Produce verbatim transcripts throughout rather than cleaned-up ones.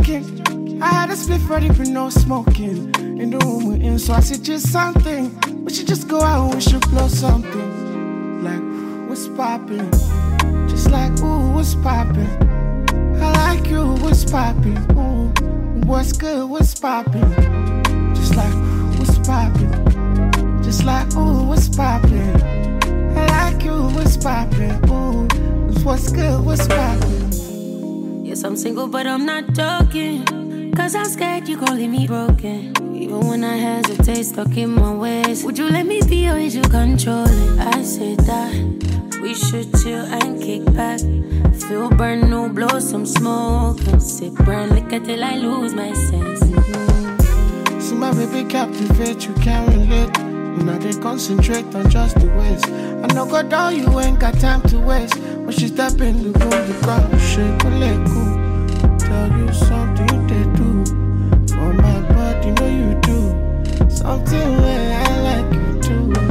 joking. I had a split ready but no smoking. In the room we're in, so I suggest something. We should just go out and we should blow something. Like, what's poppin'? Just like, ooh, what's poppin'? I like you, what's poppin'? Ooh, what's good, what's poppin'? Just like, what's poppin'? Just like, ooh, what's poppin'? I like you, what's poppin'? Ooh, what's good, what's poppin'? Yes, I'm single, but I'm not joking. Cause I'm scared you gon' leave me broken. Even when I hesitate, stuck in my ways. Would you let me be or is you controlling? I said that we should chill and kick back. Feel burn, no blow some smoke. And sip burn liquor till I lose my sense. Mm-hmm. See my baby captivate, you can't relate. You know they concentrate on just the ways. I know God down, you ain't got time to waste. When she step in the room, the ground will shake, will let go. Tell you something they do. For my body, know you do. Something where I like you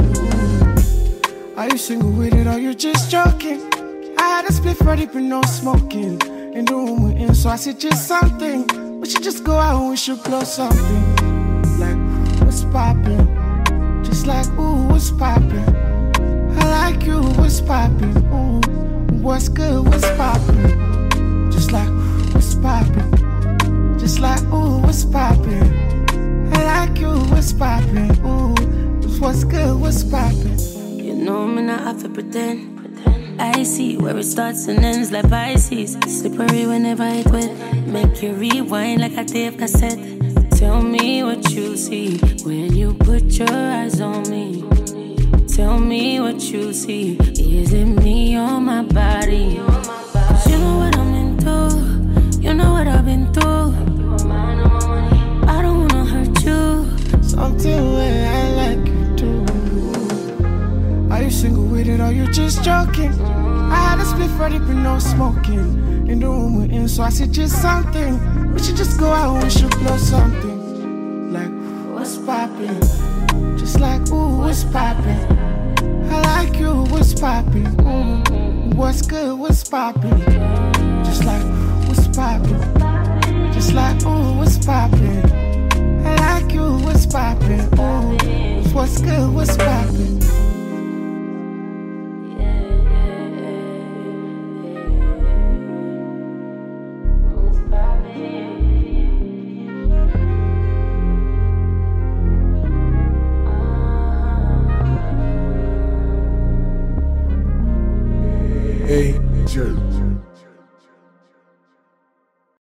too. Are you single with it or you just joking? I had a split ready but no smoking. In the room we're in, so I suggest something. We should just go out and we should blow something. Like, what's poppin'? Just like, ooh, what's poppin'? I like you, what's poppin'? Ooh, what's good, what's poppin'? Just like, what's poppin'? Just like, ooh, what's poppin'? I like you, what's poppin'? Ooh, what's good, what's poppin'? You know me not have to pretend. I see where it starts and ends like Pisces. Slippery whenever it wet. Make you rewind like a tape cassette. Tell me what you see when you put your eyes on me. Tell me what you see. Is it me or my body? 'Cause you know what I'm into. You know what I've been through. I don't wanna hurt you. Something where I like you too. Are you single with it or you just joking? I had a split ready but no smoking. In the room we're in, so I suggest something. We should just go out and we should blow something. Like, what's poppin'? Just like, ooh, what's poppin'? I like you, what's poppin'? Ooh, what's good, what's poppin'? Just like, what's poppin'? Just like, ooh, what's poppin'? I like you, what's poppin'? Ooh, what's good, what's poppin'? Hey, Joe.